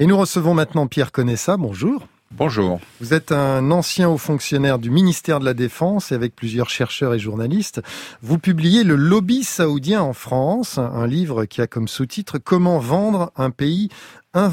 Et nous recevons maintenant Pierre Conessa, bonjour. Bonjour. Vous êtes un ancien haut fonctionnaire du ministère de la Défense et avec plusieurs chercheurs et journalistes, vous publiez Le lobby saoudien en France, un livre qui a comme sous-titre « Comment vendre un pays invendable ».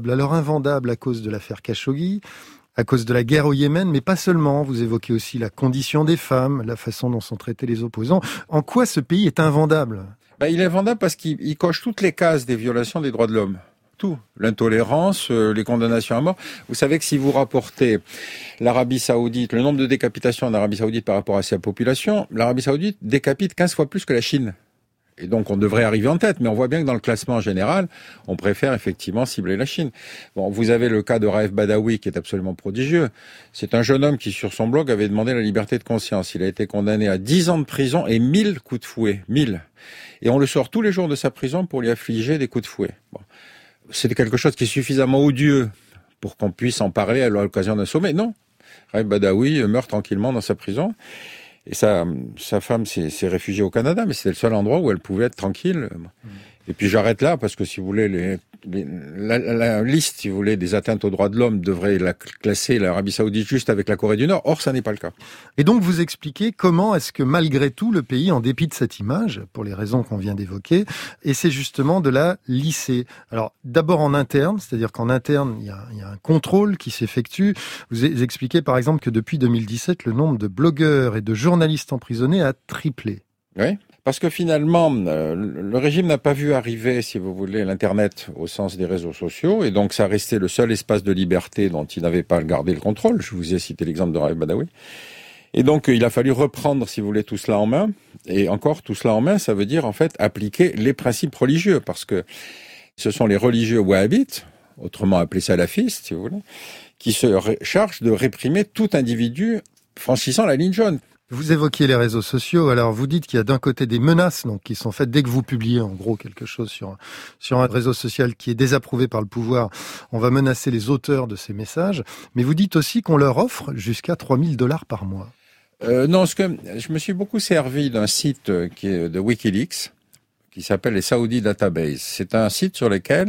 Alors invendable à cause de l'affaire Khashoggi, à cause de la guerre au Yémen, mais pas seulement. Vous évoquez aussi la condition des femmes, la façon dont sont traités les opposants. En quoi ce pays est invendable ? Il est invendable parce qu'il coche toutes les cases des violations des droits de l'homme. Tout. L'intolérance, les condamnations à mort. Vous savez que si vous rapportez l'Arabie Saoudite, le nombre de décapitations en Arabie Saoudite par rapport à sa population, l'Arabie Saoudite décapite 15 fois plus que la Chine. Et donc on devrait arriver en tête, mais on voit bien que dans le classement général, on préfère effectivement cibler la Chine. Bon, vous avez le cas de Raif Badawi qui est absolument prodigieux. C'est un jeune homme qui sur son blog avait demandé la liberté de conscience. Il a été condamné à 10 ans de prison et 1000 coups de fouet. 1000. Et on le sort tous les jours de sa prison pour lui affliger des coups de fouet. Bon. C'est quelque chose qui est suffisamment odieux pour qu'on puisse en parler à l'occasion d'un sommet. Non. Raif Badawi meurt tranquillement dans sa prison. Et sa femme s'est réfugiée au Canada, mais c'était le seul endroit où elle pouvait être tranquille. Et puis j'arrête là, parce que si vous voulez, la liste, si vous voulez, des atteintes aux droits de l'homme devrait la classer l'Arabie Saoudite juste avec la Corée du Nord. Or, ça n'est pas le cas. Et donc, vous expliquez comment est-ce que malgré tout, le pays, en dépit de cette image, pour les raisons qu'on vient d'évoquer, essaie justement de la lisser. Alors, d'abord en interne, c'est-à-dire qu'en interne, il y a un contrôle qui s'effectue. Vous expliquez par exemple que depuis 2017, le nombre de blogueurs et de journalistes emprisonnés a triplé. Oui. Parce que finalement, le régime n'a pas vu arriver, si vous voulez, l'Internet au sens des réseaux sociaux, et donc ça restait le seul espace de liberté dont il n'avait pas gardé le contrôle. Je vous ai cité l'exemple de Raif Badawi. Et donc il a fallu reprendre, si vous voulez, tout cela en main. Et encore, tout cela en main, ça veut dire en fait appliquer les principes religieux, parce que ce sont les religieux wahhabites, autrement appelés salafistes, si vous voulez, qui se chargent de réprimer tout individu franchissant la ligne jaune. Vous évoquiez les réseaux sociaux. Alors, vous dites qu'il y a d'un côté des menaces, donc, qui sont faites dès que vous publiez, en gros, quelque chose sur un réseau social qui est désapprouvé par le pouvoir. On va menacer les auteurs de ces messages. Mais vous dites aussi qu'on leur offre jusqu'à $3 000 par mois. Non, je me suis beaucoup servi d'un site qui est de WikiLeaks, qui s'appelle les Saudi Database. C'est un site sur lequel,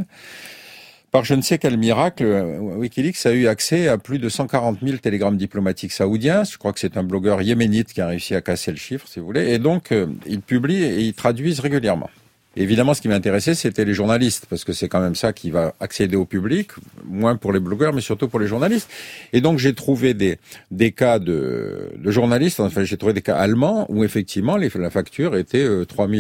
par je ne sais quel miracle, WikiLeaks a eu accès à plus de 140 000 télégrammes diplomatiques saoudiens. Je crois que c'est un blogueur yéménite qui a réussi à casser le chiffre, si vous voulez. Et donc, ils publient et ils traduisent régulièrement. Évidemment, ce qui m'intéressait, c'était les journalistes, parce que c'est quand même ça qui va accéder au public, moins pour les blogueurs, mais surtout pour les journalistes. Et donc, j'ai trouvé des cas de journalistes, enfin, j'ai trouvé des cas allemands, où effectivement, la facture était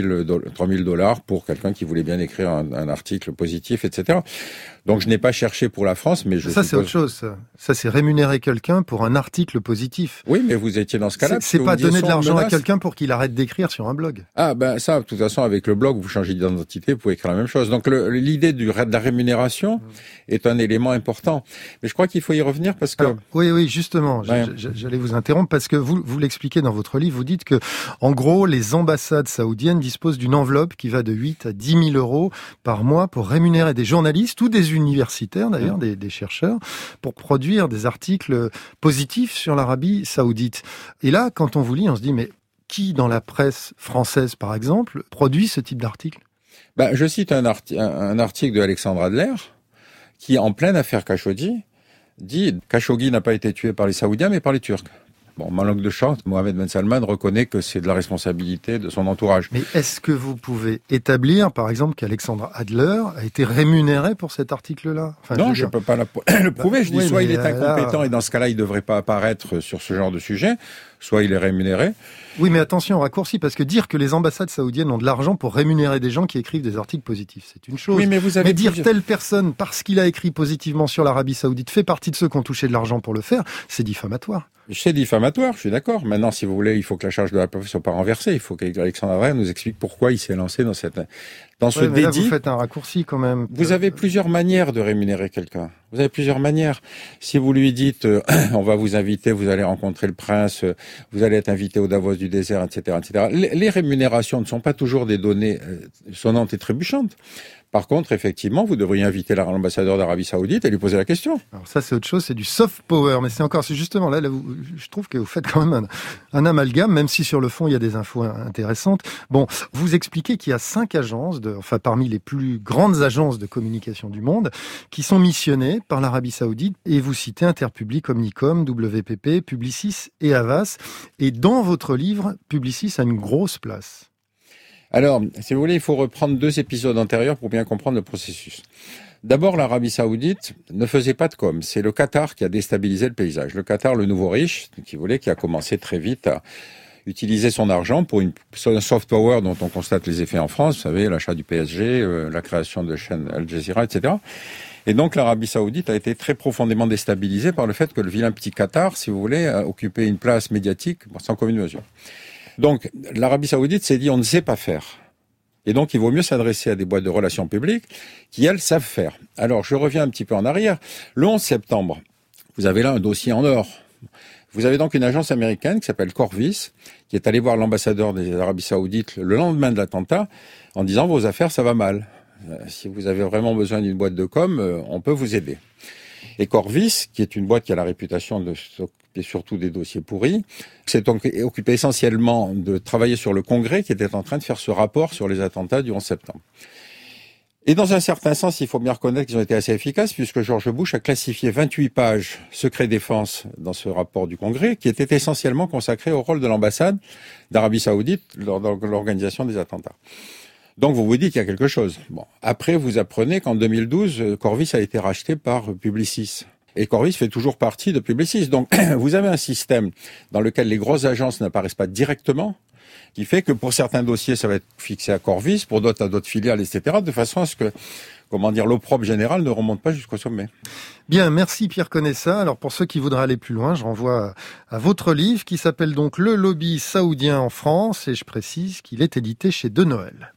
$3 000 pour quelqu'un qui voulait bien écrire un article positif, etc. Donc, je n'ai pas cherché pour la France, mais ça, c'est autre chose. Ça, c'est rémunérer quelqu'un pour un article positif. Oui, mais vous étiez dans ce cas-là. C'est pas donner de l'argent à quelqu'un pour qu'il arrête d'écrire sur un blog. Ah, ça, de toute façon, avec le blog, vous changez d'identité, vous pouvez écrire la même chose. Donc, l'idée de la rémunération est un élément important. Mais je crois qu'il faut y revenir parce que... Alors, oui, justement. J'allais vous interrompre parce que vous l'expliquez dans votre livre. Vous dites que, en gros, les ambassades saoudiennes disposent d'une enveloppe qui va de 8 à 10 000 euros par mois pour rémunérer des journalistes ou des universitaires d'ailleurs, des chercheurs, pour produire des articles positifs sur l'Arabie Saoudite. Et là, quand on vous lit, on se dit, mais qui dans la presse française, par exemple, produit ce type d'article ? Je cite un article de Alexandre Adler, qui, en pleine affaire Khashoggi, dit « Khashoggi n'a pas été tué par les Saoudiens, mais par les Turcs ». Bon, ma langue de chant, Mohamed Ben Salman reconnaît que c'est de la responsabilité de son entourage. Mais est-ce que vous pouvez établir, par exemple, qu'Alexandre Adler a été rémunéré pour cet article-là ? Non, je ne peux pas le prouver. Je dis soit il est incompétent et dans ce cas-là, il ne devrait pas apparaître sur ce genre de sujet, soit il est rémunéré. Oui, mais attention, raccourci, parce que dire que les ambassades saoudiennes ont de l'argent pour rémunérer des gens qui écrivent des articles positifs, c'est une chose. Oui, mais dire telle personne, parce qu'il a écrit positivement sur l'Arabie Saoudite, fait partie de ceux qui ont touché de l'argent pour le faire, c'est diffamatoire. C'est diffamatoire, je suis d'accord. Maintenant, si vous voulez, il faut que la charge de la preuve soit pas renversée. Il faut qu'Alexandre Adler nous explique pourquoi il s'est lancé dans ce dédit. Là, vous faites un raccourci quand même. Vous avez plusieurs manières de rémunérer quelqu'un. Vous avez plusieurs manières. Si vous lui dites, on va vous inviter, vous allez rencontrer le prince, vous allez être invité au Davos du désert, etc., etc. Les rémunérations ne sont pas toujours des données sonnantes et trébuchantes. Par contre, effectivement, vous devriez inviter l'ambassadeur d'Arabie Saoudite et lui poser la question. Alors ça, c'est autre chose, c'est du soft power. Mais c'est justement là je trouve que vous faites quand même un amalgame, même si sur le fond, il y a des infos intéressantes. Bon, vous expliquez qu'il y a 5 agences, parmi les plus grandes agences de communication du monde, qui sont missionnées par l'Arabie Saoudite. Et vous citez Interpublic, Omnicom, WPP, Publicis et Havas. Et dans votre livre, Publicis a une grosse place. Alors, si vous voulez, il faut reprendre 2 épisodes antérieurs pour bien comprendre le processus. D'abord, l'Arabie Saoudite ne faisait pas de com. C'est le Qatar qui a déstabilisé le paysage. Le Qatar, le nouveau riche, qui a commencé très vite à utiliser son argent pour un soft power dont on constate les effets en France. Vous savez, l'achat du PSG, la création de chaînes Al Jazeera, etc. Et donc, l'Arabie Saoudite a été très profondément déstabilisée par le fait que le vilain petit Qatar, si vous voulez, a occupé une place médiatique sans commune mesure. Donc, l'Arabie Saoudite s'est dit, on ne sait pas faire. Et donc, il vaut mieux s'adresser à des boîtes de relations publiques qui, elles, savent faire. Alors, je reviens un petit peu en arrière. Le 11 septembre, vous avez là un dossier en or. Vous avez donc une agence américaine qui s'appelle Corvis, qui est allée voir l'ambassadeur des Arabies Saoudites le lendemain de l'attentat en disant, vos affaires, ça va mal. Si vous avez vraiment besoin d'une boîte de com, on peut vous aider. Et Corvis, qui est une boîte qui a la réputation de s'occuper surtout des dossiers pourris, s'est donc occupé essentiellement de travailler sur le Congrès qui était en train de faire ce rapport sur les attentats du 11 septembre. Et dans un certain sens, il faut bien reconnaître qu'ils ont été assez efficaces puisque George Bush a classifié 28 pages secret défense dans ce rapport du Congrès qui était essentiellement consacré au rôle de l'ambassade d'Arabie Saoudite lors de l'organisation des attentats. Donc vous vous dites qu'il y a quelque chose. Bon, après vous apprenez qu'en 2012, Corvis a été racheté par Publicis. Et Corvis fait toujours partie de Publicis. Donc vous avez un système dans lequel les grosses agences n'apparaissent pas directement, qui fait que pour certains dossiers, ça va être fixé à Corvis, pour d'autres à d'autres filiales, etc., de façon à ce que, l'opprobre général ne remonte pas jusqu'au sommet. Bien, merci Pierre Conessa. Alors pour ceux qui voudraient aller plus loin, je renvoie à votre livre qui s'appelle donc Le lobby saoudien en France, et je précise qu'il est édité chez De Noël.